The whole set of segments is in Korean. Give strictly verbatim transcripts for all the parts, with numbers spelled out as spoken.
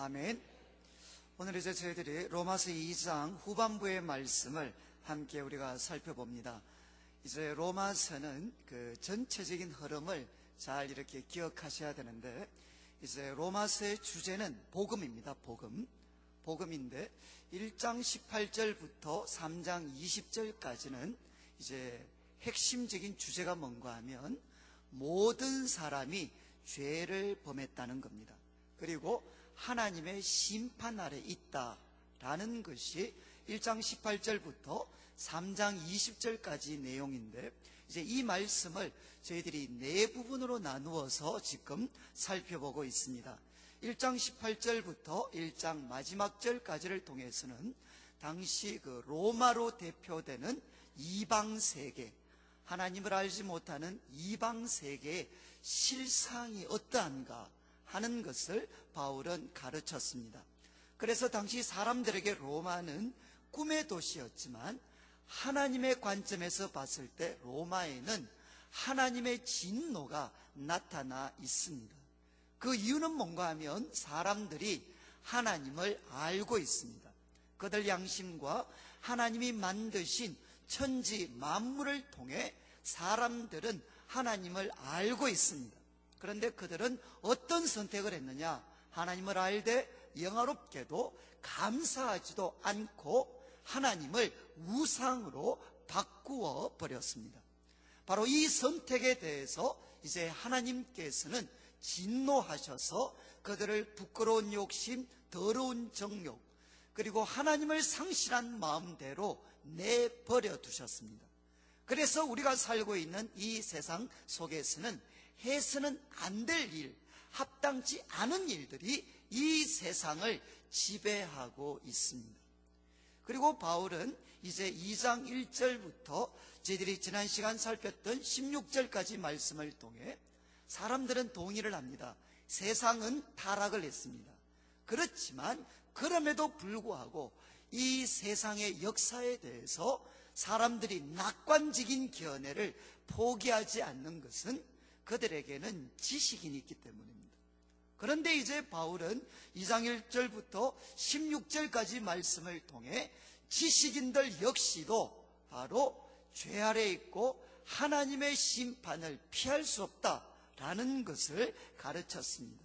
아멘. 오늘 이제 저희들이 로마서 이 장 후반부의 말씀을 함께 우리가 살펴봅니다. 이제 로마서는 그 전체적인 흐름을 잘 이렇게 기억하셔야 되는데, 이제 로마서의 주제는 복음입니다. 복음. 복음인데 일 장 십팔 절부터 삼 장 이십 절까지는 이제 핵심적인 주제가 뭔가 하면 모든 사람이 죄를 범했다는 겁니다. 그리고 하나님의 심판 아래 있다라는 것이 일 장 십팔 절부터 삼 장 이십 절까지 내용인데, 이제 이 말씀을 저희들이 네 부분으로 나누어서 지금 살펴보고 있습니다. 일 장 십팔 절부터 일 장 마지막 절까지를 통해서는 당시 그 로마로 대표되는 이방 세계, 하나님을 알지 못하는 이방 세계의 실상이 어떠한가 하는 것을 바울은 가르쳤습니다. 그래서 당시 사람들에게 로마는 꿈의 도시였지만 하나님의 관점에서 봤을 때 로마에는 하나님의 진노가 나타나 있습니다. 그 이유는 뭔가 하면 사람들이 하나님을 알고 있습니다. 그들 양심과 하나님이 만드신 천지 만물을 통해 사람들은 하나님을 알고 있습니다. 그런데 그들은 어떤 선택을 했느냐? 하나님을 알되 영화롭게도 감사하지도 않고 하나님을 우상으로 바꾸어 버렸습니다. 바로 이 선택에 대해서 이제 하나님께서는 진노하셔서 그들을 부끄러운 욕심, 더러운 정욕, 그리고 하나님을 상실한 마음대로 내버려 두셨습니다. 그래서 우리가 살고 있는 이 세상 속에서는 해서는 안 될 일, 합당치 않은 일들이 이 세상을 지배하고 있습니다. 그리고 바울은 이제 이 장 일 절부터 저희들이 지난 시간 살폈던 십육 절까지 말씀을 통해 사람들은 동의를 합니다. 세상은 타락을 했습니다. 그렇지만 그럼에도 불구하고 이 세상의 역사에 대해서 사람들이 낙관적인 견해를 포기하지 않는 것은 그들에게는 지식이 있기 때문입니다. 그런데 이제 바울은 이 장 일 절부터 십육 절까지 말씀을 통해 지식인들 역시도 바로 죄 아래 있고 하나님의 심판을 피할 수 없다라는 것을 가르쳤습니다.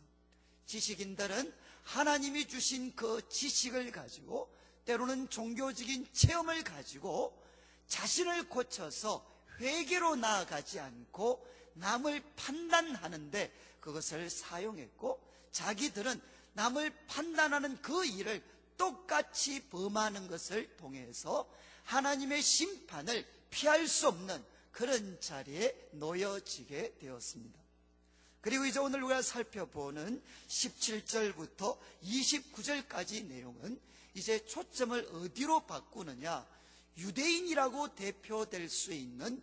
지식인들은 하나님이 주신 그 지식을 가지고 때로는 종교적인 체험을 가지고 자신을 고쳐서 회개로 나아가지 않고 남을 판단하는데 그것을 사용했고, 자기들은 남을 판단하는 그 일을 똑같이 범하는 것을 통해서 하나님의 심판을 피할 수 없는 그런 자리에 놓여지게 되었습니다. 그리고 이제 오늘 우리가 살펴보는 십칠 절부터 이십구 절까지 내용은 이제 초점을 어디로 바꾸느냐, 유대인이라고 대표될 수 있는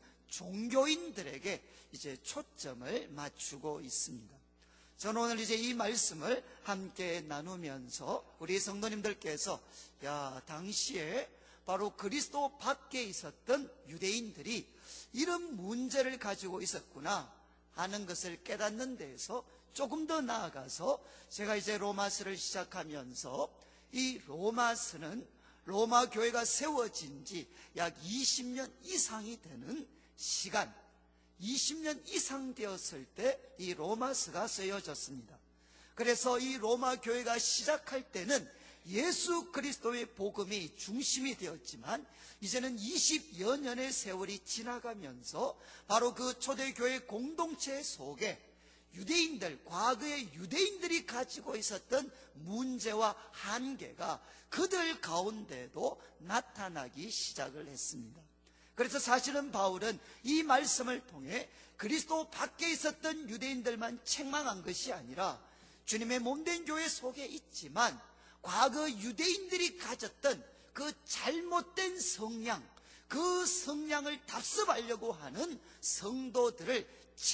종교인들에게 이제 초점을 맞추고 있습니다. 저는 오늘 이제 이 말씀을 함께 나누면서 우리 성도님들께서 야, 당시에 바로 그리스도 밖에 있었던 유대인들이 이런 문제를 가지고 있었구나 하는 것을 깨닫는 데에서 조금 더 나아가서 제가 이제 로마서를 시작하면서 이 로마서는 로마 교회가 세워진 지 약 이십 년 이상이 되는 시간, 이십 년 이상 되었을 때 이 로마서가 쓰여졌습니다. 그래서 이 로마 교회가 시작할 때는 예수 그리스도의 복음이 중심이 되었지만 이제는 이십여 년의 세월이 지나가면서 바로 그 초대교회 공동체 속에 유대인들, 과거의 유대인들이 가지고 있었던 문제와 한계가 그들 가운데도 나타나기 시작을 했습니다. 그래서 사실은 바울은 이 말씀을 통해 그리스도 밖에 있었던 유대인들만 책망한 것이 아니라 주님의 몸된 교회 속에 있지만 과거 유대인들이 가졌던 그 잘못된 성향, 그 성향을 답습하려고 하는 성도들을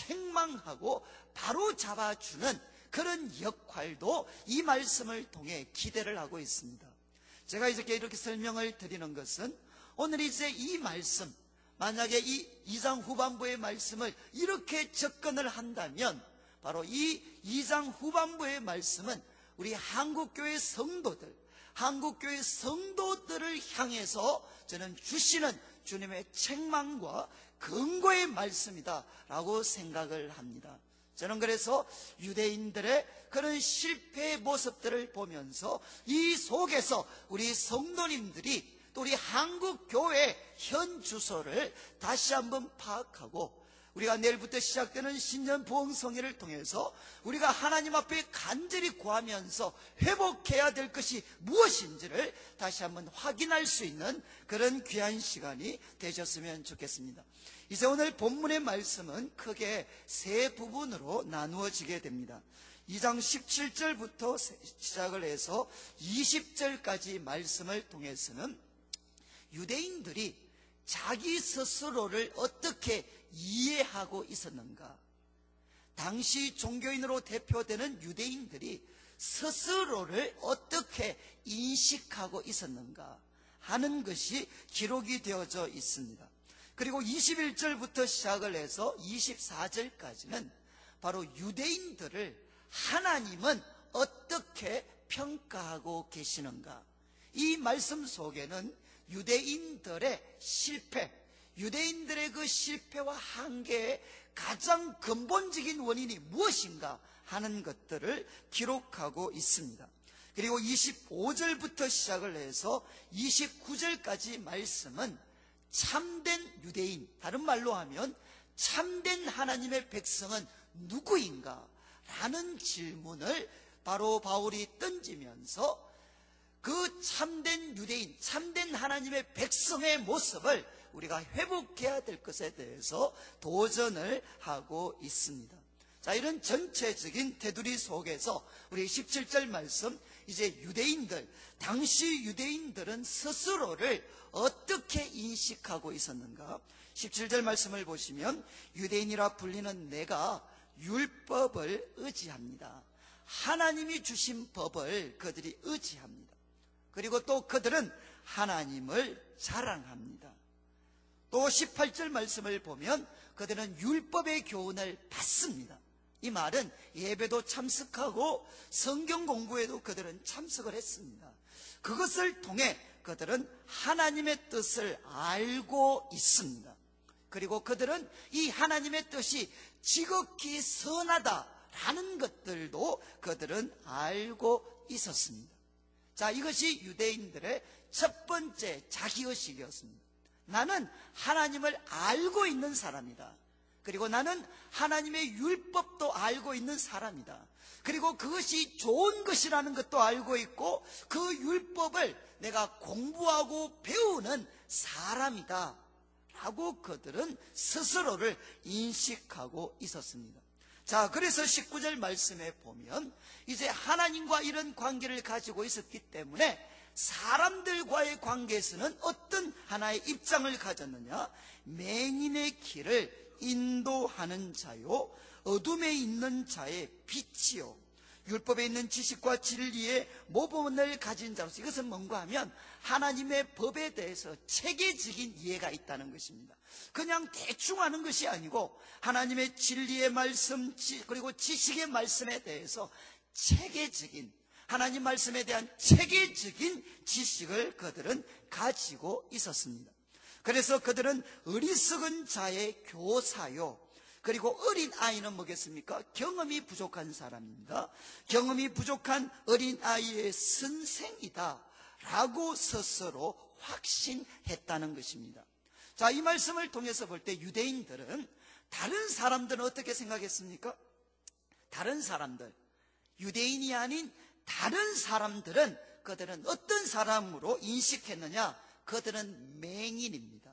책망하고 바로 잡아주는 그런 역할도 이 말씀을 통해 기대를 하고 있습니다. 제가 이렇게 이렇게 설명을 드리는 것은 오늘 이제 이 말씀, 만약에 이 이 장 후반부의 말씀을 이렇게 접근을 한다면 바로 이 이 장 후반부의 말씀은 우리 한국교회 성도들, 한국교회 성도들을 향해서 저는 주시는 주님의 책망과 근거의 말씀이다 라고 생각을 합니다. 저는 그래서 유대인들의 그런 실패의 모습들을 보면서 이 속에서 우리 성도님들이 또 우리 한국교회 현 주소를 다시 한번 파악하고, 우리가 내일부터 시작되는 신년 부흥성회를 통해서 우리가 하나님 앞에 간절히 구하면서 회복해야 될 것이 무엇인지를 다시 한번 확인할 수 있는 그런 귀한 시간이 되셨으면 좋겠습니다. 이제 오늘 본문의 말씀은 크게 세 부분으로 나누어지게 됩니다. 이 장 십칠 절부터 시작을 해서 이십 절까지 말씀을 통해서는 유대인들이 자기 스스로를 어떻게 이해하고 있었는가, 당시 종교인으로 대표되는 유대인들이 스스로를 어떻게 인식하고 있었는가 하는 것이 기록이 되어져 있습니다. 그리고 이십일 절부터 시작을 해서 이십사 절까지는 바로 유대인들을 하나님은 어떻게 평가하고 계시는가, 이 말씀 속에는 유대인들의 실패, 유대인들의 그 실패와 한계의 가장 근본적인 원인이 무엇인가 하는 것들을 기록하고 있습니다. 그리고 이십오 절부터 시작을 해서 이십구 절까지 말씀은 참된 유대인, 다른 말로 하면 참된 하나님의 백성은 누구인가 라는 질문을 바로 바울이 던지면서 그 참된 유대인, 참된 하나님의 백성의 모습을 우리가 회복해야 될 것에 대해서 도전을 하고 있습니다. 자, 이런 전체적인 테두리 속에서 우리 십칠 절 말씀, 이제 유대인들, 당시 유대인들은 스스로를 어떻게 인식하고 있었는가? 십칠 절 말씀을 보시면 유대인이라 불리는 내가 율법을 의지합니다. 하나님이 주신 법을 그들이 의지합니다. 그리고 또 그들은 하나님을 자랑합니다. 또 십팔 절 말씀을 보면 그들은 율법의 교훈을 받습니다. 이 말은 예배도 참석하고 성경 공부에도 그들은 참석을 했습니다. 그것을 통해 그들은 하나님의 뜻을 알고 있습니다. 그리고 그들은 이 하나님의 뜻이 지극히 선하다라는 것들도 그들은 알고 있었습니다. 자, 이것이 유대인들의 첫 번째 자기의식이었습니다. 나는 하나님을 알고 있는 사람이다. 그리고 나는 하나님의 율법도 알고 있는 사람이다. 그리고 그것이 좋은 것이라는 것도 알고 있고 그 율법을 내가 공부하고 배우는 사람이다 라고 그들은 스스로를 인식하고 있었습니다. 자, 그래서 십구 절 말씀에 보면 이제 하나님과 이런 관계를 가지고 있었기 때문에 사람들과의 관계에서는 어떤 하나의 입장을 가졌느냐, 맹인의 길을 인도하는 자요, 어둠에 있는 자의 빛이요, 율법에 있는 지식과 진리의 모범을 가진 자로서, 이것은 뭔가 하면 하나님의 법에 대해서 체계적인 이해가 있다는 것입니다. 그냥 대충 하는 것이 아니고 하나님의 진리의 말씀 그리고 지식의 말씀에 대해서 체계적인, 하나님 말씀에 대한 체계적인 지식을 그들은 가지고 있었습니다. 그래서 그들은 어리석은 자의 교사요, 그리고 어린 아이는 뭐겠습니까? 경험이 부족한 사람입니다. 경험이 부족한 어린 아이의 선생이다 라고 스스로 확신했다는 것입니다. 자, 이 말씀을 통해서 볼 때 유대인들은, 다른 사람들은 어떻게 생각했습니까? 다른 사람들, 유대인이 아닌 다른 사람들은 그들은 어떤 사람으로 인식했느냐? 그들은 맹인입니다.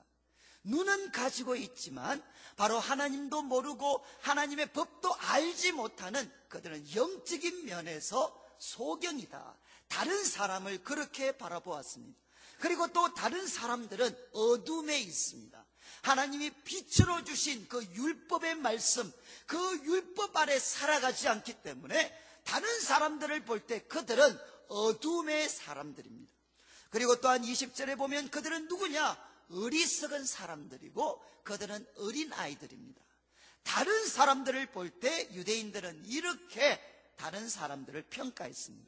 눈은 가지고 있지만 바로 하나님도 모르고 하나님의 법도 알지 못하는 그들은 영적인 면에서 소경이다. 다른 사람을 그렇게 바라보았습니다. 그리고 또 다른 사람들은 어둠에 있습니다. 하나님이 빛으로 주신 그 율법의 말씀, 그 율법 아래 살아가지 않기 때문에 다른 사람들을 볼 때 그들은 어둠의 사람들입니다. 그리고 또한 이십 절에 보면 그들은 누구냐? 어리석은 사람들이고 그들은 어린 아이들입니다. 다른 사람들을 볼 때 유대인들은 이렇게 다른 사람들을 평가했습니다.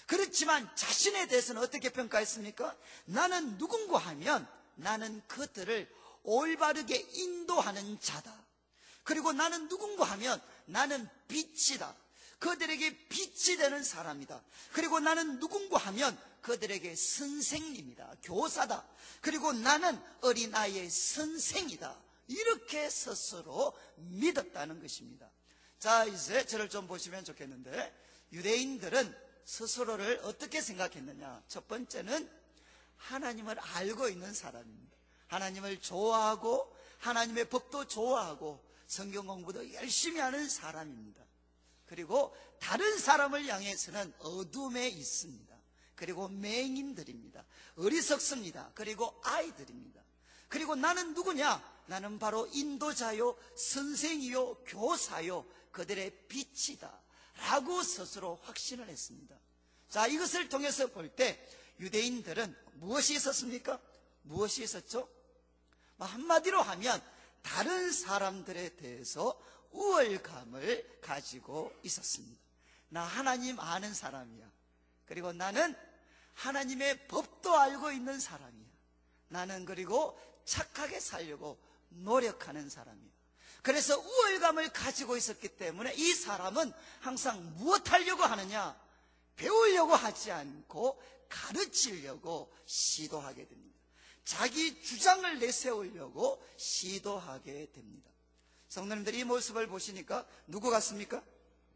그렇지만 자신에 대해서는 어떻게 평가했습니까? 나는 누군가 하면 나는 그들을 올바르게 인도하는 자다. 그리고 나는 누군가 하면 나는 빛이다. 그들에게 빛이 되는 사람이다. 그리고 나는 누군가 하면 그들에게 선생님이다. 교사다. 그리고 나는 어린아이의 선생이다. 이렇게 스스로 믿었다는 것입니다. 자, 이제 저를 좀 보시면 좋겠는데, 유대인들은 스스로를 어떻게 생각했느냐? 첫 번째는 하나님을 알고 있는 사람입니다. 하나님을 좋아하고 하나님의 법도 좋아하고 성경 공부도 열심히 하는 사람입니다. 그리고 다른 사람을 향해서는 어둠에 있습니다. 그리고 맹인들입니다. 어리석습니다. 그리고 아이들입니다. 그리고 나는 누구냐? 나는 바로 인도자요, 선생이요, 교사요, 그들의 빛이다 라고 스스로 확신을 했습니다. 자, 이것을 통해서 볼 때 유대인들은 무엇이 있었습니까? 무엇이 있었죠? 한마디로 하면 다른 사람들에 대해서 우월감을 가지고 있었습니다. 나 하나님 아는 사람이야. 그리고 나는 하나님의 법도 알고 있는 사람이야. 나는 그리고 착하게 살려고 노력하는 사람이야. 그래서 우월감을 가지고 있었기 때문에 이 사람은 항상 무엇 하려고 하느냐? 배우려고 하지 않고 가르치려고 시도하게 됩니다. 자기 주장을 내세우려고 시도하게 됩니다. 성도님들이 이 모습을 보시니까 누구 같습니까?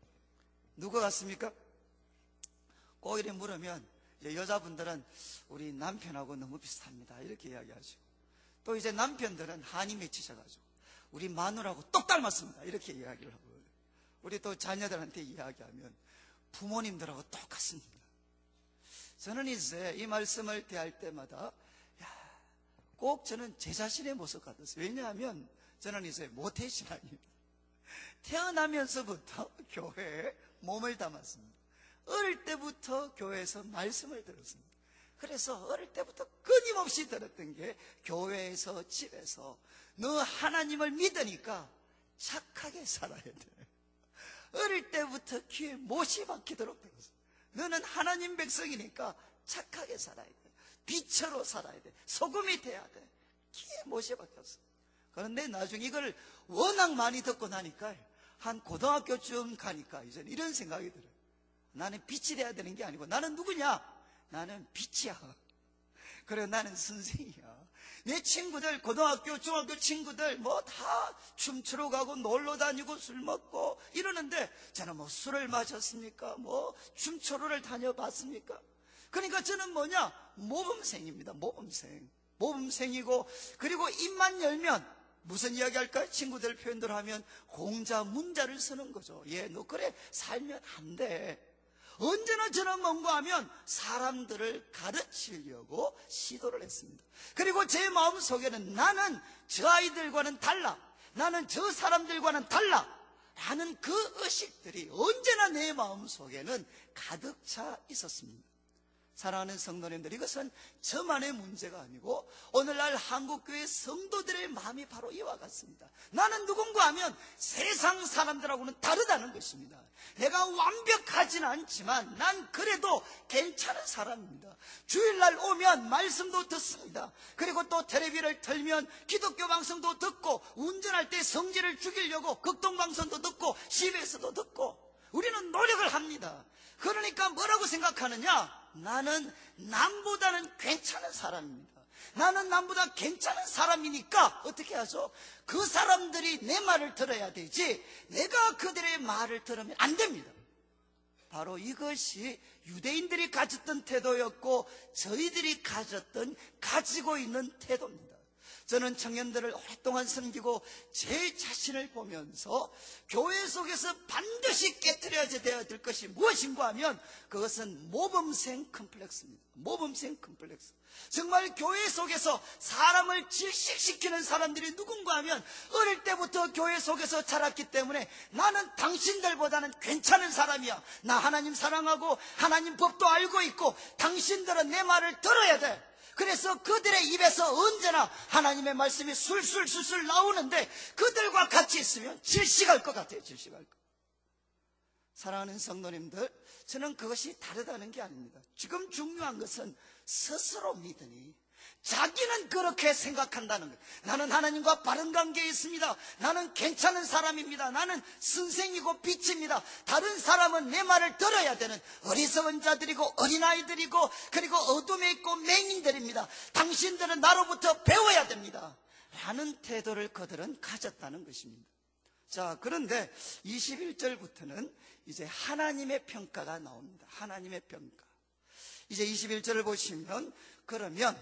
누구 같습니까? 꼭 이렇게 물으면 여자분들은 우리 남편하고 너무 비슷합니다 이렇게 이야기하죠. 또 이제 남편들은 한이 맺히셔가지고 우리 마누라하고 똑 닮았습니다 이렇게 이야기를 하고, 우리 또 자녀들한테 이야기하면 부모님들하고 똑같습니다. 저는 이제 이 말씀을 대할 때마다 야, 꼭 저는 제 자신의 모습 같았어요. 왜냐하면 저는 이제 모태신앙입니다. 태어나면서부터 교회에 몸을 담았습니다. 어릴 때부터 교회에서 말씀을 들었습니다. 그래서 어릴 때부터 끊임없이 들었던 게 교회에서, 집에서 너 하나님을 믿으니까 착하게 살아야 돼. 어릴 때부터 귀에 못이 박히도록 들었어요. 너는 하나님 백성이니까 착하게 살아야 돼. 빛으로 살아야 돼. 소금이 돼야 돼. 귀에 못이 박혔어. 그런데 나중에 이걸 워낙 많이 듣고 나니까 한 고등학교쯤 가니까 이제 이런 생각이 들어요. 나는 빛이 돼야 되는 게 아니고 나는 누구냐? 나는 빛이야. 그래, 나는 선생이야. 내 친구들, 고등학교, 중학교 친구들 뭐 다 춤추러 가고 놀러 다니고 술 먹고 이러는데 저는 뭐 술을 마셨습니까? 뭐 춤추러를 다녀봤습니까? 그러니까 저는 뭐냐? 모범생입니다. 모범생. 모범생이고, 그리고 입만 열면 무슨 이야기 할까요? 친구들 표현대로 하면 공자 문자를 쓰는 거죠. 예, 너 그래 살면 안 돼. 언제나 저는 뭔가 하면 사람들을 가르치려고 시도를 했습니다. 그리고 제 마음속에는 나는 저 아이들과는 달라, 나는 저 사람들과는 달라 라는 그 의식들이 언제나 내 마음속에는 가득 차 있었습니다. 사랑하는 성도님들, 이것은 저만의 문제가 아니고 오늘날 한국교회 성도들의 마음이 바로 이와 같습니다. 나는 누군가 하면 세상 사람들하고는 다르다는 것입니다. 내가 완벽하지는 않지만 난 그래도 괜찮은 사람입니다. 주일날 오면 말씀도 듣습니다. 그리고 또 텔레비를 틀면 기독교 방송도 듣고, 운전할 때 성질을 죽이려고 극동방송도 듣고 씨비에스도 듣고 우리는 노력을 합니다. 그러니까 뭐라고 생각하느냐? 나는 남보다는 괜찮은 사람입니다. 나는 남보다 괜찮은 사람이니까 어떻게 하죠? 그 사람들이 내 말을 들어야 되지 내가 그들의 말을 들으면 안 됩니다. 바로 이것이 유대인들이 가졌던 태도였고 저희들이 가졌던, 가지고 있는 태도입니다. 저는 청년들을 오랫동안 섬기고 제 자신을 보면서 교회 속에서 반드시 깨트려야 될 것이 무엇인가 하면 그것은 모범생 컴플렉스입니다. 모범생 컴플렉스. 정말 교회 속에서 사람을 질식시키는 사람들이 누군가 하면 어릴 때부터 교회 속에서 자랐기 때문에 나는 당신들보다는 괜찮은 사람이야. 나 하나님 사랑하고 하나님 법도 알고 있고 당신들은 내 말을 들어야 돼. 그래서 그들의 입에서 언제나 하나님의 말씀이 술술술술 나오는데 그들과 같이 있으면 질식할 것 같아요. 질식할 것. 사랑하는 성도님들, 저는 그것이 다르다는 게 아닙니다. 지금 중요한 것은 스스로 믿으니 자기는 그렇게 생각한다는 거예요. 나는 하나님과 바른 관계에 있습니다. 나는 괜찮은 사람입니다. 나는 선생이고 빛입니다. 다른 사람은 내 말을 들어야 되는 어리석은 자들이고 어린아이들이고 그리고 어둠에 있고 맹인들입니다. 당신들은 나로부터 배워야 됩니다 라는 태도를 그들은 가졌다는 것입니다. 자, 그런데 이십일 절부터는 이제 하나님의 평가가 나옵니다. 하나님의 평가. 이제 이십일 절을 보시면, 그러면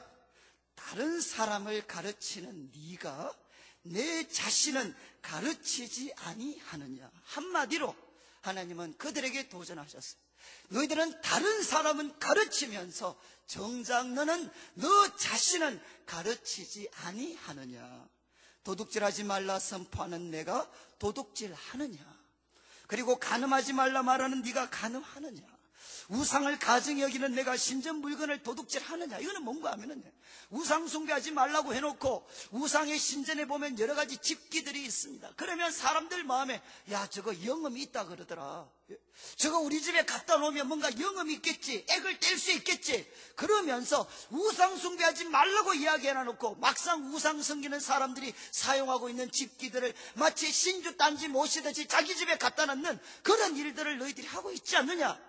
다른 사람을 가르치는 네가 내 자신은 가르치지 아니하느냐. 한마디로 하나님은 그들에게 도전하셨어요. 너희들은 다른 사람은 가르치면서 정작 너는 너 자신은 가르치지 아니하느냐. 도둑질하지 말라 선포하는 내가 도둑질하느냐. 그리고 간음하지 말라 말하는 네가 간음하느냐. 우상을 가증히 여기는 내가 신전 물건을 도둑질하느냐. 이거는 뭔가 하면은 우상 숭배하지 말라고 해놓고 우상의 신전에 보면 여러 가지 집기들이 있습니다. 그러면 사람들 마음에 야, 저거 영음이 있다 그러더라. 저거 우리 집에 갖다 놓으면 뭔가 영음이 있겠지, 액을 뗄 수 있겠지. 그러면서 우상 숭배하지 말라고 이야기해놔놓고 막상 우상 섬기는 사람들이 사용하고 있는 집기들을 마치 신주 딴지 모시듯이 자기 집에 갖다 놓는 그런 일들을 너희들이 하고 있지 않느냐.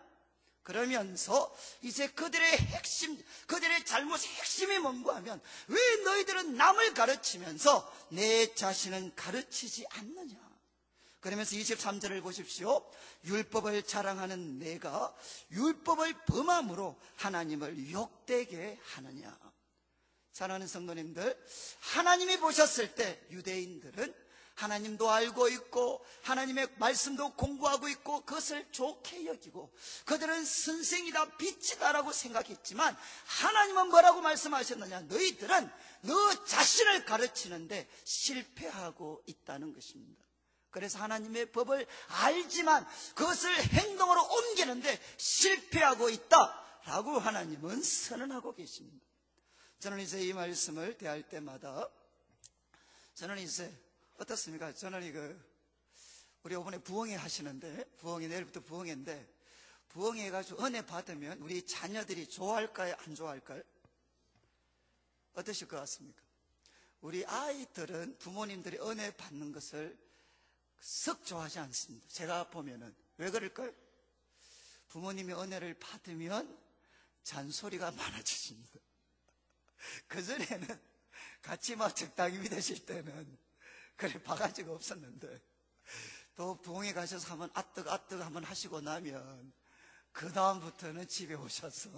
그러면서 이제 그들의 핵심, 그들의 잘못의 핵심이 뭔가 하면, 왜 너희들은 남을 가르치면서 내 자신은 가르치지 않느냐. 그러면서 이십삼 절을 보십시오. 율법을 자랑하는 내가 율법을 범함으로 하나님을 욕되게 하느냐. 사랑하는 성도님들, 하나님이 보셨을 때 유대인들은 하나님도 알고 있고 하나님의 말씀도 공부하고 있고 그것을 좋게 여기고 그들은 선생이다 빛이다라고 생각했지만, 하나님은 뭐라고 말씀하셨느냐. 너희들은 너 자신을 가르치는데 실패하고 있다는 것입니다. 그래서 하나님의 법을 알지만 그것을 행동으로 옮기는데 실패하고 있다라고 하나님은 선언하고 계십니다. 저는 이제 이 말씀을 대할 때마다 저는 이제 어떻습니까? 저는 이거 우리 이번에 부흥회 하시는데, 부흥회 내일부터 부흥회인데, 부흥회 가지고 은혜 받으면 우리 자녀들이 좋아할까요? 안 좋아할까요? 어떠실 것 같습니까? 우리 아이들은 부모님들이 은혜 받는 것을 썩 좋아하지 않습니다. 제가 보면은. 왜 그럴까요? 부모님이 은혜를 받으면 잔소리가 많아지십니다. 그전에는 같이 막 적당히 믿으실 때는 그래 바가지가 없었는데, 또 부흥회 가셔서 한번 아뜨거 아뜨거 한번 하시고 나면 그 다음부터는 집에 오셔서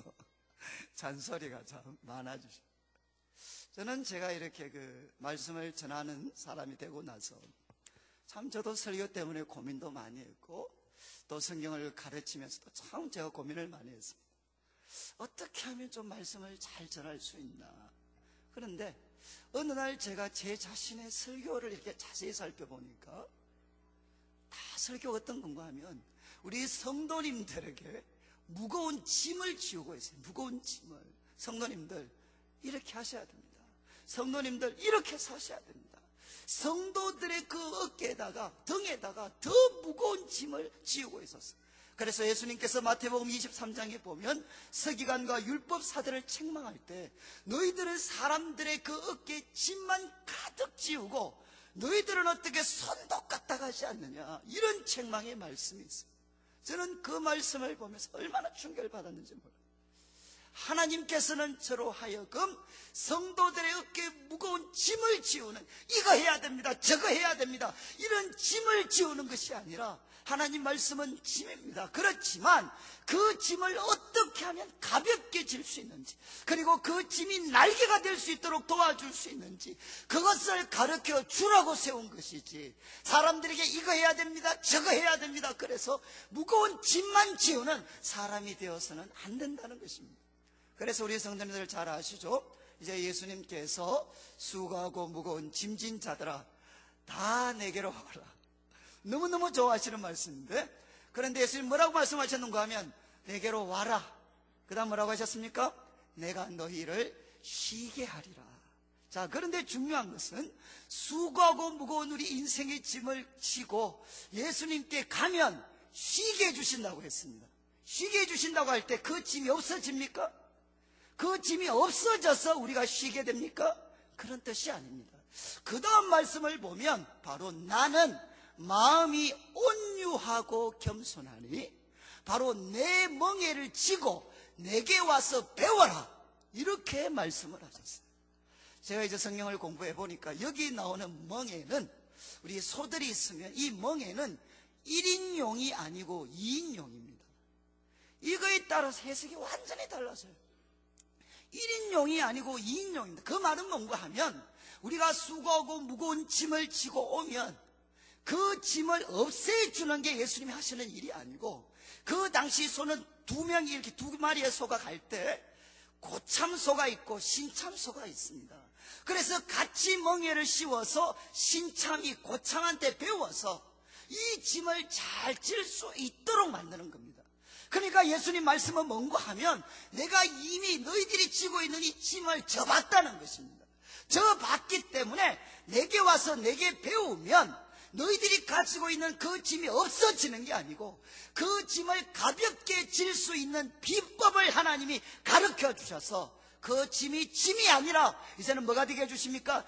잔소리가 참 많아지죠. 저는 제가 이렇게 그 말씀을 전하는 사람이 되고 나서 참 저도 설교 때문에 고민도 많이 했고 또 성경을 가르치면서도 참 제가 고민을 많이 했습니다. 어떻게 하면 좀 말씀을 잘 전할 수 있나. 그런데 어느 날 제가 제 자신의 설교를 이렇게 자세히 살펴보니까 다 설교가 어떤 건가 하면 우리 성도님들에게 무거운 짐을 지우고 있어요. 무거운 짐을. 성도님들 이렇게 하셔야 됩니다. 성도님들 이렇게 사셔야 됩니다. 성도들의 그 어깨에다가 등에다가 더 무거운 짐을 지우고 있었어요. 그래서 예수님께서 마태복음 이십삼 장에 보면 서기관과 율법사들을 책망할 때 너희들은 사람들의 그 어깨에 짐만 가득 지우고 너희들은 어떻게 손도 까딱 하지 않느냐, 이런 책망의 말씀이 있어요. 저는 그 말씀을 보면서 얼마나 충격을 받았는지 몰라요. 하나님께서는 저로 하여금 성도들의 어깨에 무거운 짐을 지우는, 이거 해야 됩니다, 저거 해야 됩니다, 이런 짐을 지우는 것이 아니라, 하나님 말씀은 짐입니다. 그렇지만 그 짐을 어떻게 하면 가볍게 질 수 있는지, 그리고 그 짐이 날개가 될 수 있도록 도와줄 수 있는지, 그것을 가르쳐 주라고 세운 것이지, 사람들에게 이거 해야 됩니다, 저거 해야 됩니다, 그래서 무거운 짐만 지우는 사람이 되어서는 안 된다는 것입니다. 그래서 우리 성도님들 잘 아시죠? 이제 예수님께서 수고하고 무거운 짐진 자들아 다 내게로 와라. 너무너무 좋아하시는 말씀인데, 그런데 예수님 뭐라고 말씀하셨는가 하면 내게로 와라. 그 다음 뭐라고 하셨습니까? 내가 너희를 쉬게 하리라. 자, 그런데 중요한 것은 수고하고 무거운 우리 인생의 짐을 지고 예수님께 가면 쉬게 해주신다고 했습니다. 쉬게 해주신다고 할 때 그 짐이 없어집니까? 그 짐이 없어져서 우리가 쉬게 됩니까? 그런 뜻이 아닙니다. 그 다음 말씀을 보면 바로 나는 마음이 온유하고 겸손하니 바로 내 멍에를 지고 내게 와서 배워라, 이렇게 말씀을 하셨어요. 제가 이제 성경을 공부해 보니까 여기 나오는 멍에는, 우리 소들이 있으면 이 멍에는 일 인용이 아니고 이 인용입니다. 이거에 따라서 해석이 완전히 달라져요. 일 인용이 아니고 이 인용입니다. 그 말은 뭔가 하면 우리가 수고하고 무거운 짐을 지고 오면 그 짐을 없애주는 게 예수님이 하시는 일이 아니고, 그 당시 소는 두 명이 이렇게 두 마리의 소가 갈 때 고참소가 있고 신참소가 있습니다. 그래서 같이 멍에를 씌워서 신참이 고참한테 배워서 이 짐을 잘 질 수 있도록 만드는 겁니다. 그러니까 예수님 말씀은 뭔가 하면 내가 이미 너희들이 지고 있는 이 짐을 져봤다는 것입니다. 져봤기 때문에 내게 와서 내게 배우면 너희들이 가지고 있는 그 짐이 없어지는 게 아니고 그 짐을 가볍게 질 수 있는 비법을 하나님이 가르쳐 주셔서 그 짐이 짐이 아니라 이제는 뭐가 되게 해주십니까?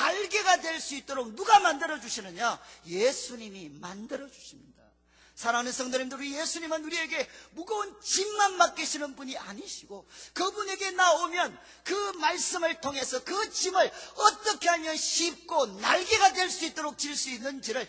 날개가 될 수 있도록 누가 만들어 주시느냐? 예수님이 만들어 주십니다. 사랑하는 성도님들, 우리 예수님은 우리에게 무거운 짐만 맡기시는 분이 아니시고 그분에게 나오면 그 말씀을 통해서 그 짐을 어떻게 하면 쉽고 날개가 될 수 있도록 질 수 있는지를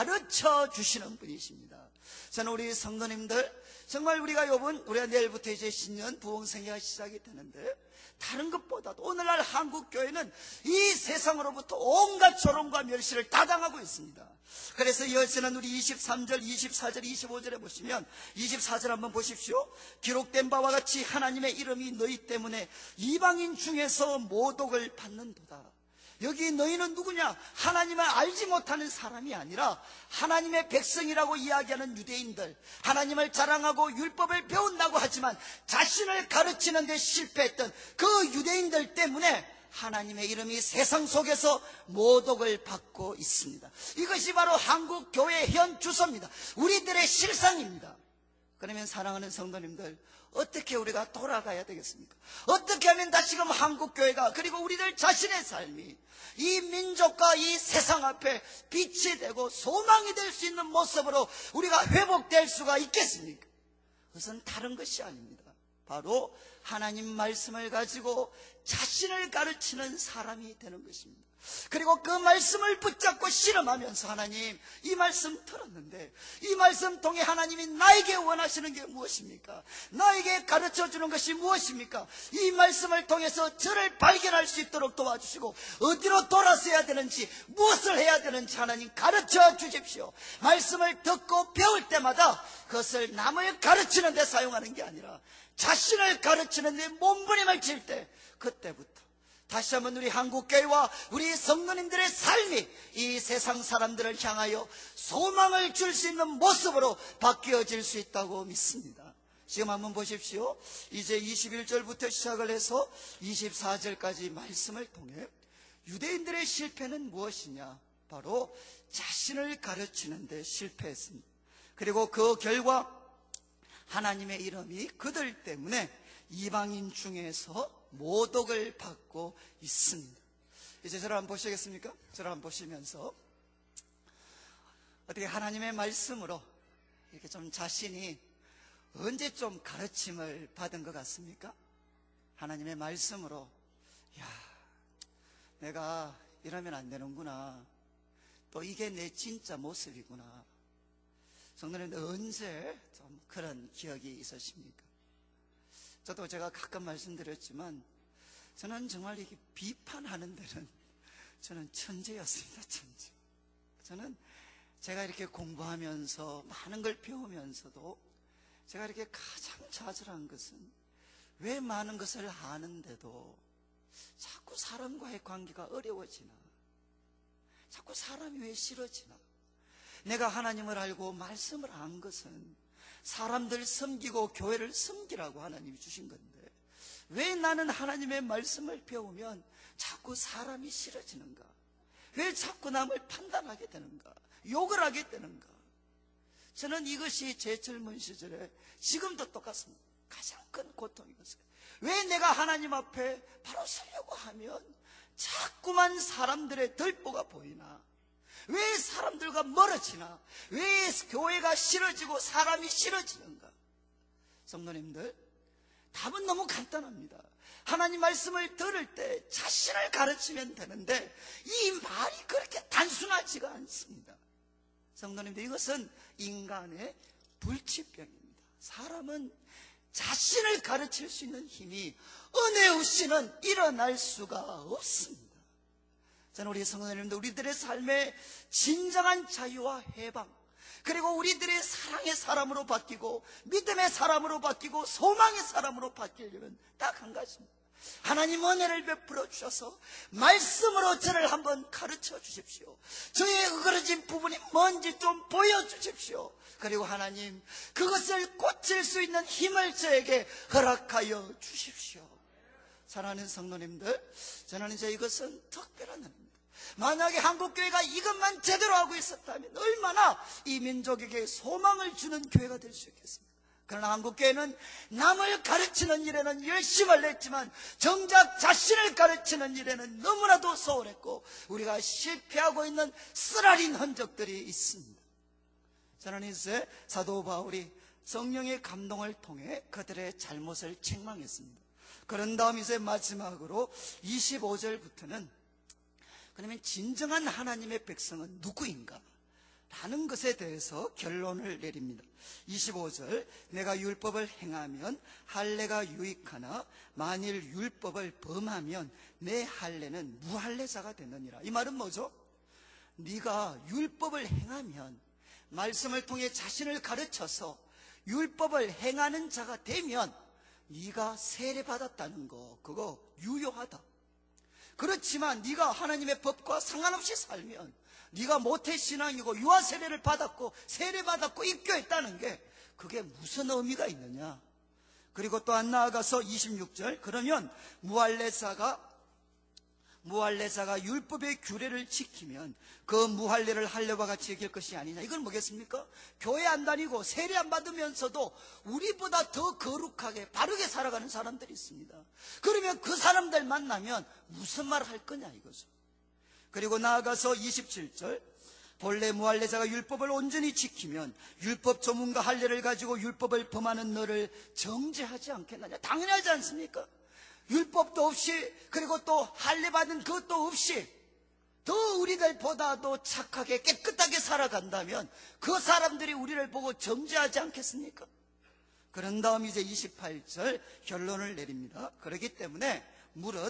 가르쳐 주시는 분이십니다. 저는 우리 성도님들, 정말 우리가 이번 우리가 내일부터 이제 신년 부흥생애가 시작이 되는데, 다른 것보다도 오늘날 한국교회는 이 세상으로부터 온갖 조롱과 멸시를 다 당하고 있습니다. 그래서 여기서는 우리 이십삼 절, 이십사 절, 이십오 절에 보시면, 이십사 절 한번 보십시오. 기록된 바와 같이 하나님의 이름이 너희 때문에 이방인 중에서 모독을 받는도다. 여기 너희는 누구냐? 하나님을 알지 못하는 사람이 아니라 하나님의 백성이라고 이야기하는 유대인들, 하나님을 자랑하고 율법을 배운다고 하지만 자신을 가르치는 데 실패했던 그 유대인들 때문에 하나님의 이름이 세상 속에서 모독을 받고 있습니다. 이것이 바로 한국교회의 현 주소입니다. 우리들의 실상입니다. 그러면 사랑하는 성도님들, 어떻게 우리가 돌아가야 되겠습니까? 어떻게 하면 다시금 한국교회가, 그리고 우리들 자신의 삶이 이 민족과 이 세상 앞에 빛이 되고 소망이 될 수 있는 모습으로 우리가 회복될 수가 있겠습니까? 그것은 다른 것이 아닙니다. 바로 하나님 말씀을 가지고 자신을 가르치는 사람이 되는 것입니다. 그리고 그 말씀을 붙잡고 실험하면서, 하나님, 이 말씀 들었는데 이 말씀 통해 하나님이 나에게 원하시는 게 무엇입니까? 나에게 가르쳐주는 것이 무엇입니까? 이 말씀을 통해서 저를 발견할 수 있도록 도와주시고 어디로 돌아서야 되는지, 무엇을 해야 되는지 하나님 가르쳐 주십시오. 말씀을 듣고 배울 때마다 그것을 남을 가르치는 데 사용하는 게 아니라 자신을 가르치는 데 몸부림을 칠 때, 그때부터 다시 한번 우리 한국교회와 우리 성도님들의 삶이 이 세상 사람들을 향하여 소망을 줄 수 있는 모습으로 바뀌어질 수 있다고 믿습니다. 지금 한번 보십시오. 이제 이십일 절부터 시작을 해서 이십사 절까지 말씀을 통해 유대인들의 실패는 무엇이냐? 바로 자신을 가르치는 데 실패했습니다. 그리고 그 결과 하나님의 이름이 그들 때문에 이방인 중에서 모독을 받고 있습니다. 이제 저를 한번 보시겠습니까? 저를 한번 보시면서 어떻게 하나님의 말씀으로 이렇게 좀 자신이 언제 좀 가르침을 받은 것 같습니까? 하나님의 말씀으로, 야, 내가 이러면 안 되는구나, 또 이게 내 진짜 모습이구나. 성도님들, 언제 좀 그런 기억이 있으십니까? 저도 제가 가끔 말씀드렸지만 저는 정말 이렇게 비판하는 데는 저는 천재였습니다. 천재. 저는 제가 이렇게 공부하면서 많은 걸 배우면서도 제가 이렇게 가장 좌절한 것은, 왜 많은 것을 아는데도 자꾸 사람과의 관계가 어려워지나, 자꾸 사람이 왜 싫어지나. 내가 하나님을 알고 말씀을 안 것은 사람들 섬기고 교회를 섬기라고 하나님이 주신 건데, 왜 나는 하나님의 말씀을 배우면 자꾸 사람이 싫어지는가? 왜 자꾸 남을 판단하게 되는가? 욕을 하게 되는가? 저는 이것이 제 젊은 시절에 지금도 똑같습니다. 가장 큰 고통이었어요. 왜 내가 하나님 앞에 바로 서려고 하면 자꾸만 사람들의 들보가 보이나? 왜 사람들과 멀어지나? 왜 교회가 싫어지고 사람이 싫어지는가? 성도님들, 답은 너무 간단합니다. 하나님 말씀을 들을 때 자신을 가르치면 되는데 이 말이 그렇게 단순하지가 않습니다. 성도님들, 이것은 인간의 불치병입니다. 사람은 자신을 가르칠 수 있는 힘이 은혜 없이는 일어날 수가 없습니다. 저는 우리 성도님들, 우리들의 삶의 진정한 자유와 해방, 그리고 우리들의 사랑의 사람으로 바뀌고 믿음의 사람으로 바뀌고 소망의 사람으로 바뀌려면 딱 한 가지입니다. 하나님 은혜를 베풀어 주셔서 말씀으로 저를 한번 가르쳐 주십시오. 저의 으그러진 부분이 뭔지 좀 보여주십시오. 그리고 하나님, 그것을 고칠 수 있는 힘을 저에게 허락하여 주십시오. 사랑하는 성도님들, 저는 이제 이것은 특별한 은혜입니다. 만약에 한국교회가 이것만 제대로 하고 있었다면 얼마나 이 민족에게 소망을 주는 교회가 될 수 있겠습니까? 그러나 한국교회는 남을 가르치는 일에는 열심을 냈지만 정작 자신을 가르치는 일에는 너무나도 소홀했고 우리가 실패하고 있는 쓰라린 흔적들이 있습니다. 저는 이제 사도 바울이 성령의 감동을 통해 그들의 잘못을 책망했습니다. 그런 다음 이제 마지막으로 이십오 절부터는 그러면 진정한 하나님의 백성은 누구인가? 라는 것에 대해서 결론을 내립니다. 이십오 절, 내가 율법을 행하면 할례가 유익하나 만일 율법을 범하면 내 할례는 무할례자가 되느니라. 이 말은 뭐죠? 네가 율법을 행하면, 말씀을 통해 자신을 가르쳐서 율법을 행하는 자가 되면 네가 세례받았다는 거, 그거 유효하다. 그렇지만 네가 하나님의 법과 상관없이 살면, 네가 모태신앙이고 유아세례를 받았고 세례받았고 입교했다는 게 그게 무슨 의미가 있느냐. 그리고 또한 나아가서 이십육 절, 그러면 무할례자가 무할례자가 율법의 규례를 지키면 그 무할례를 할례와 같이 여길 것이 아니냐. 이건 뭐겠습니까? 교회 안 다니고 세례 안 받으면서도 우리보다 더 거룩하게 바르게 살아가는 사람들이 있습니다. 그러면 그 사람들 만나면 무슨 말을 할 거냐 이거죠. 그리고 나아가서 이십칠 절, 본래 무할례자가 율법을 온전히 지키면 율법 조문과 할례를 가지고 율법을 범하는 너를 정죄하지 않겠느냐. 당연하지 않습니까? 율법도 없이, 그리고 또 할례 받은 그것도 없이 더 우리들보다도 착하게 깨끗하게 살아간다면 그 사람들이 우리를 보고 정죄하지 않겠습니까? 그런 다음 이제 이십팔 절 결론을 내립니다. 그렇기 때문에 무릇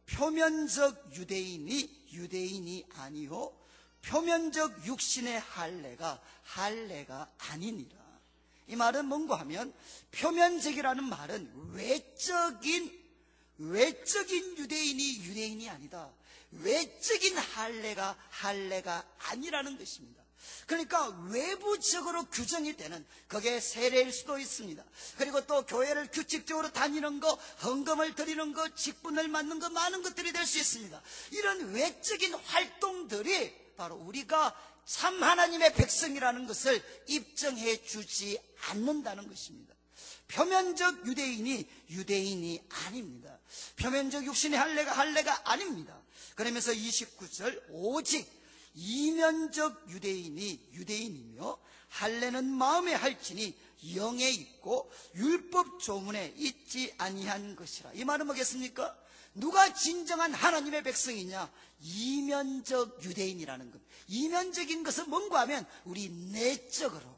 표면적 유대인이 유대인이 아니요 표면적 육신의 할례가 할례가 아니니라. 이 말은 뭔가 하면, 표면적이라는 말은 외적인 외적인 유대인이 유대인이 아니다. 외적인 할례가 할례가 아니라는 것입니다. 그러니까 외부적으로 규정이 되는, 그게 세례일 수도 있습니다. 그리고 또 교회를 규칙적으로 다니는 거, 헌금을 드리는 거, 직분을 맡는 거, 많은 것들이 될 수 있습니다. 이런 외적인 활동들이 바로 우리가 참 하나님의 백성이라는 것을 입증해 주지 않는다는 것입니다. 표면적 유대인이 유대인이 아닙니다. 표면적 육신의 할례가 할례가 아닙니다. 그러면서 이십구 절, 오직 이면적 유대인이 유대인이며 할례는 마음에 할지니 영에 있고 율법 조문에 있지 아니한 것이라. 이 말은 뭐겠습니까? 누가 진정한 하나님의 백성이냐? 이면적 유대인이라는 것. 이면적인 것은 뭔가 하면 우리 내적으로,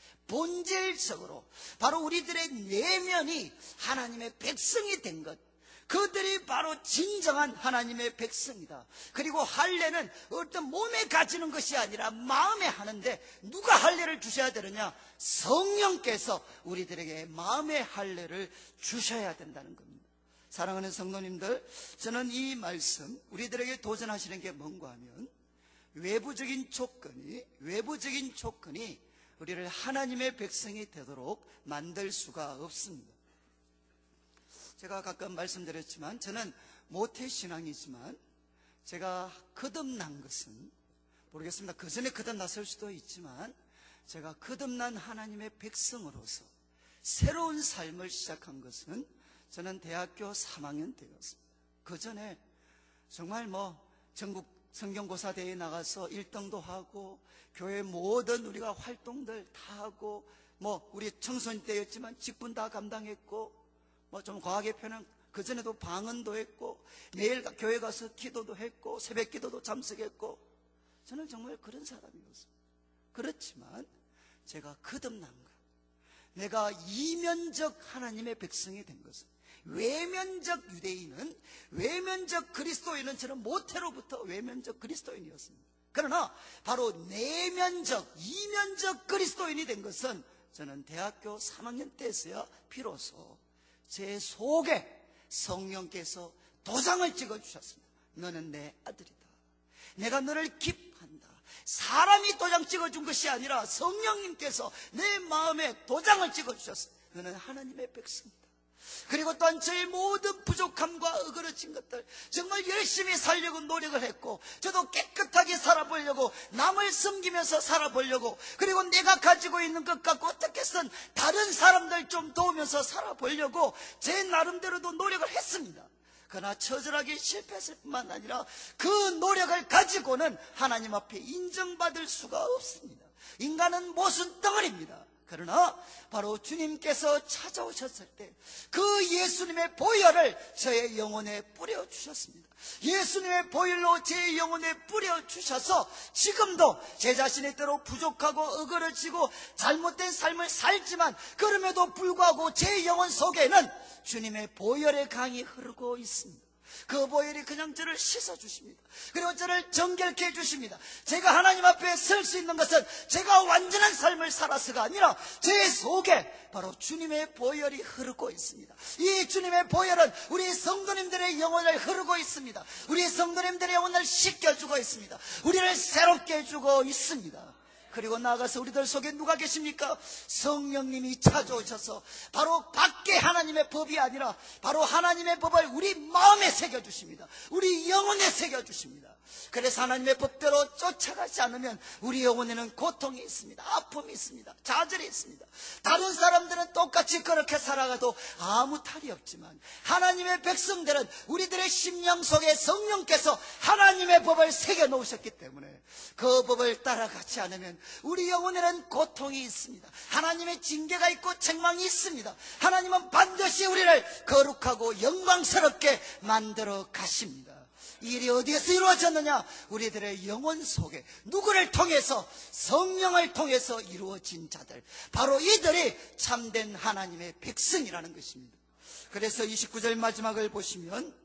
본질적으로 바로 우리들의 내면이 하나님의 백성이 된 것, 그들이 바로 진정한 하나님의 백성이다. 그리고 할례는 어떤 몸에 가지는 것이 아니라 마음에 하는데, 누가 할례를 주셔야 되느냐? 성령께서 우리들에게 마음의 할례를 주셔야 된다는 겁니다. 사랑하는 성도님들, 저는 이 말씀 우리들에게 도전하시는 게 뭔가 하면, 외부적인 조건이 외부적인 조건이 우리를 하나님의 백성이 되도록 만들 수가 없습니다. 제가 가끔 말씀드렸지만 저는 모태신앙이지만 제가 거듭난 것은 모르겠습니다. 그 전에 거듭났을 수도 있지만 제가 거듭난 하나님의 백성으로서 새로운 삶을 시작한 것은 저는 대학교 삼 학년 때였습니다. 그 전에 정말 뭐 전국 성경고사대회에 나가서 일 등도 하고 교회 모든 우리가 활동들 다 하고 뭐 우리 청소년 때였지만 직분 다 감당했고 뭐 좀 과하게 표현한 그전에도 방언도 했고 매일 교회 가서 기도도 했고 새벽 기도도 참석했고 저는 정말 그런 사람이었습니다. 그렇지만 제가 거듭난 것, 내가 이면적 하나님의 백성이 된 것은, 외면적 유대인은, 외면적 그리스도인은 저는 모태로부터 외면적 그리스도인이었습니다. 그러나 바로 내면적, 이면적 그리스도인이 된 것은 저는 대학교 삼 학년 때에서야 비로소 제 속에 성령께서 도장을 찍어주셨습니다. 너는 내 아들이다. 내가 너를 기뻐한다. 사람이 도장 찍어준 것이 아니라 성령님께서 내 마음에 도장을 찍어주셨습니다. 너는 하나님의 백성이다. 그리고 또한 저의 모든 부족함과 어그러진 것들 정말 열심히 살려고 노력을 했고, 저도 깨끗하게 살아보려고, 남을 섬기면서 살아보려고, 그리고 내가 가지고 있는 것 갖고 어떻게든 다른 사람들 좀 도우면서 살아보려고 제 나름대로도 노력을 했습니다. 그러나 처절하게 실패했을 뿐만 아니라 그 노력을 가지고는 하나님 앞에 인정받을 수가 없습니다. 인간은 모순 덩어리입니다. 그러나 바로 주님께서 찾아오셨을 때 그 예수님의 보혈을 저의 영혼에 뿌려주셨습니다. 예수님의 보혈로 제 영혼에 뿌려주셔서 지금도 제 자신의 때로 부족하고 어그러지고 잘못된 삶을 살지만 그럼에도 불구하고 제 영혼 속에는 주님의 보혈의 강이 흐르고 있습니다. 그 보혈이 그냥 저를 씻어주십니다. 그리고 저를 정결케 해주십니다. 제가 하나님 앞에 설 수 있는 것은 제가 완전한 삶을 살아서가 아니라 제 속에 바로 주님의 보혈이 흐르고 있습니다. 이 주님의 보혈은 우리 성도님들의 영혼을 흐르고 있습니다. 우리 성도님들의 영혼을 씻겨주고 있습니다. 우리를 새롭게 해주고 있습니다. 그리고 나아가서 우리들 속에 누가 계십니까? 성령님이 찾아오셔서 바로 밖에 하나님의 법이 아니라 바로 하나님의 법을 우리 마음에 새겨주십니다. 우리 영혼에 새겨주십니다. 그래서 하나님의 법대로 쫓아가지 않으면 우리 영혼에는 고통이 있습니다. 아픔이 있습니다. 좌절이 있습니다. 다른 사람들은 똑같이 그렇게 살아가도 아무 탈이 없지만 하나님의 백성들은 우리들의 심령 속에 성령께서 하나님의 법을 새겨놓으셨기 때문에 그 법을 따라가지 않으면 우리 영혼에는 고통이 있습니다. 하나님의 징계가 있고 책망이 있습니다. 하나님은 반드시 우리를 거룩하고 영광스럽게 만들어 가십니다. 이 일이 어디에서 이루어졌느냐? 우리들의 영혼 속에 누구를 통해서? 성령을 통해서 이루어진 자들, 바로 이들이 참된 하나님의 백성이라는 것입니다. 그래서 이십구 절 마지막을 보시면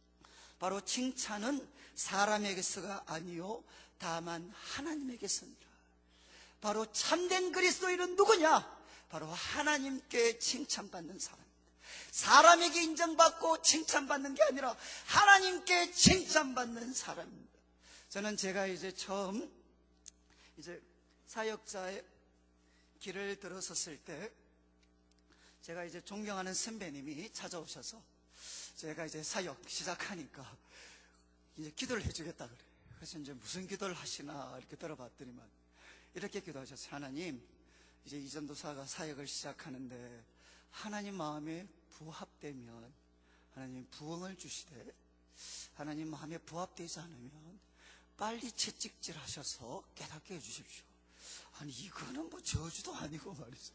바로 칭찬은 사람에게서가 아니요 다만 하나님에게서니라. 바로 참된 그리스도인은 누구냐? 바로 하나님께 칭찬받는 사람. 사람에게 인정받고 칭찬받는 게 아니라 하나님께 칭찬받는 사람입니다. 저는 제가 이제 처음 이제 사역자의 길을 들어섰을 때 제가 이제 존경하는 선배님이 찾아오셔서 제가 이제 사역 시작하니까 이제 기도를 해주겠다 그래. 그래서 이제 무슨 기도를 하시나 이렇게 들어봤더니만 이렇게 기도하셨어요. 하나님, 이제 이전도사가 사역을 시작하는데 하나님 마음에 부합되면 하나님 부흥을 주시되, 하나님 마음에 부합되지 않으면 빨리 채찍질 하셔서 깨닫게 해주십시오. 아니 이거는 뭐 저주도 아니고 말이죠.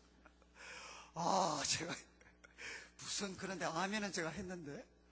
아 제가 무슨 그런데 아멘은 제가 했는데,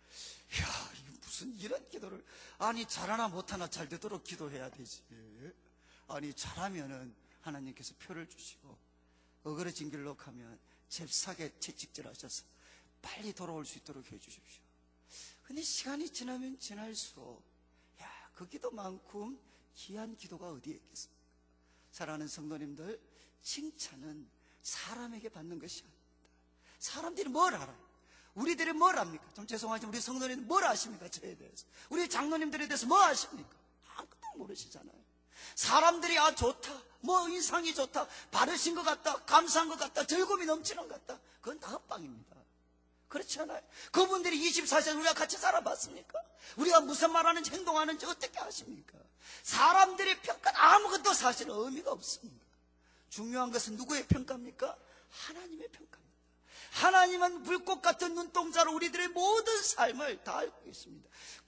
야 이거 무슨 이런 기도를, 아니 잘하나 못하나 잘 되도록 기도해야 되지. 아니 잘하면은 하나님께서 표를 주시고 어그러진 길로 가면 잽싸게 채찍질 하셔서 빨리 돌아올 수 있도록 해주십시오. 근데 시간이 지나면 지날수록 야, 그 기도만큼 귀한 기도가 어디에 있겠습니까? 사랑하는 성도님들, 칭찬은 사람에게 받는 것이 아닙니다. 사람들이 뭘 알아요? 우리들이 뭘 압니까? 좀 죄송하지만 우리 성도님들 뭘 아십니까? 저에 대해서. 우리 장로님들에 대해서 뭐 아십니까? 아무것도 모르시잖아요. 사람들이 아 좋다, 뭐 인상이 좋다, 바르신 것 같다, 감사한 것 같다, 즐거움이 넘치는 것 같다, 그건 다 헛방입니다. 그렇지 않아요? 그분들이 이십사 시간 우리가 같이 살아봤습니까? 우리가 무슨 말하는지 행동하는지 어떻게 아십니까? 사람들의 평가 아무것도 사실은 의미가 없습니다. 중요한 것은 누구의 평가입니까? 하나님의 평가입니다. 하나님은 불꽃 같은 눈동자로 우리들의 모든 삶을 다 알고 있습니다.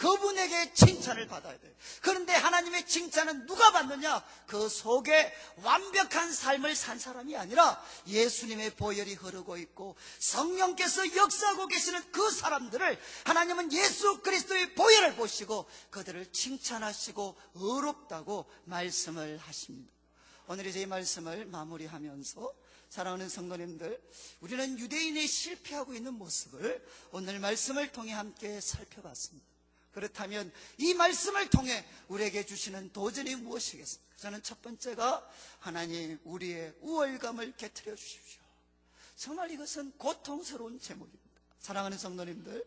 그분에게 칭찬을 받아야 돼요. 그런데 하나님의 칭찬은 누가 받느냐? 그 속에 완벽한 삶을 산 사람이 아니라 예수님의 보혈이 흐르고 있고 성령께서 역사하고 계시는 그 사람들을 하나님은 예수 그리스도의 보혈을 보시고 그들을 칭찬하시고 의롭다고 말씀을 하십니다. 오늘 이제 이 말씀을 마무리하면서 사랑하는 성도님들, 우리는 유대인이 실패하고 있는 모습을 오늘 말씀을 통해 함께 살펴봤습니다. 그렇다면 이 말씀을 통해 우리에게 주시는 도전이 무엇이겠습니까? 저는 첫 번째가 하나님 우리의 우월감을 깨트려 주십시오. 정말 이것은 고통스러운 제목입니다. 사랑하는 성도님들,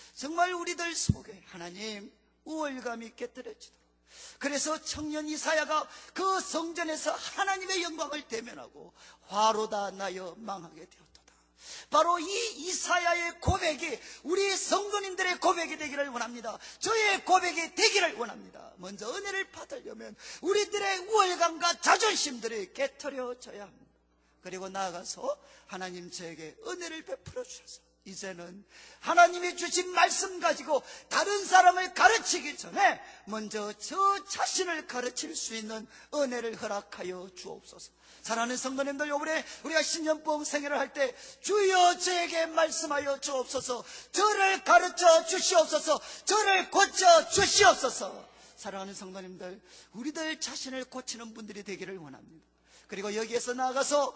정말 우리들 속에 하나님 우월감이 깨트려지도록, 그래서 청년 이사야가 그 성전에서 하나님의 영광을 대면하고 화로다 나여 망하게 되었도다. 바로 이 이사야의 고백이 우리 성도님들의 고백이 되기를 원합니다. 저의 고백이 되기를 원합니다. 먼저 은혜를 받으려면 우리들의 우월감과 자존심들이 깨트려져야 합니다. 그리고 나아가서 하나님 저에게 은혜를 베풀어 주셔서 이제는 하나님이 주신 말씀 가지고 다른 사람을 가르치기 전에 먼저 저 자신을 가르칠 수 있는 은혜를 허락하여 주옵소서. 사랑하는 성도님들, 요번에 우리가 신년봉 생애를 할 때 주여 저에게 말씀하여 주옵소서, 저를 가르쳐 주시옵소서, 저를 고쳐 주시옵소서. 사랑하는 성도님들, 우리들 자신을 고치는 분들이 되기를 원합니다. 그리고 여기에서 나아가서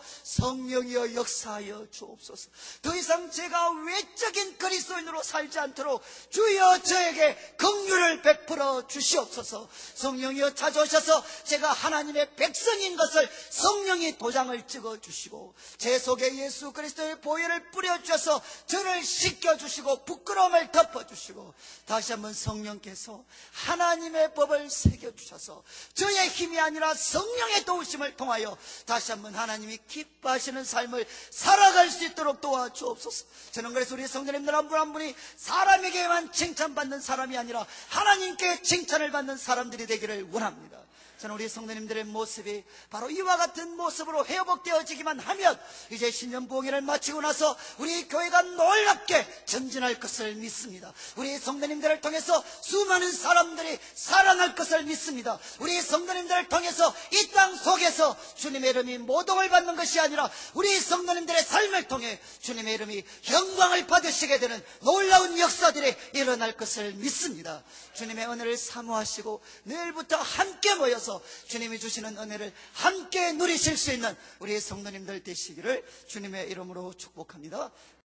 성령이여 역사하여 주옵소서. 더 이상 제가 외적인 그리스도인으로 살지 않도록 주여 저에게 긍휼을 베풀어 주시옵소서. 성령이여 찾아오셔서 제가 하나님의 백성인 것을 성령이 도장을 찍어 주시고 제 속에 예수 그리스도의 보혈을 뿌려 주셔서 저를 씻겨 주시고 부끄러움을 덮어 주시고 다시 한번 성령께서 하나님의 법을 새겨 주셔서 저의 힘이 아니라 성령의 도우심을 통하여 다시 한번 하나님이 기뻐하시는 삶을 살아갈 수 있도록 도와주옵소서. 저는 그래서 우리 성도님들 한 분 한 분이 사람에게만 칭찬받는 사람이 아니라 하나님께 칭찬을 받는 사람들이 되기를 원합니다. 저는 우리 성도님들의 모습이 바로 이와 같은 모습으로 회복되어지기만 하면 이제 신년봉회를 마치고 나서 우리 교회가 놀랍게 전진할 것을 믿습니다. 우리 성도님들을 통해서 수많은 사람들이 살아날 것을 믿습니다. 우리 성도님들을 통해서 이 땅 속에서 주님의 이름이 모독을 받는 것이 아니라 우리 성도님들의 삶을 통해 주님의 이름이 영광을 받으시게 되는 놀라운 역사들이 일어날 것을 믿습니다. 주님의 은혜를 사모하시고 내일부터 함께 모여서 주님이 주시는 은혜를 함께 누리실 수 있는 우리 성도님들 되시기를 주님의 이름으로 축복합니다.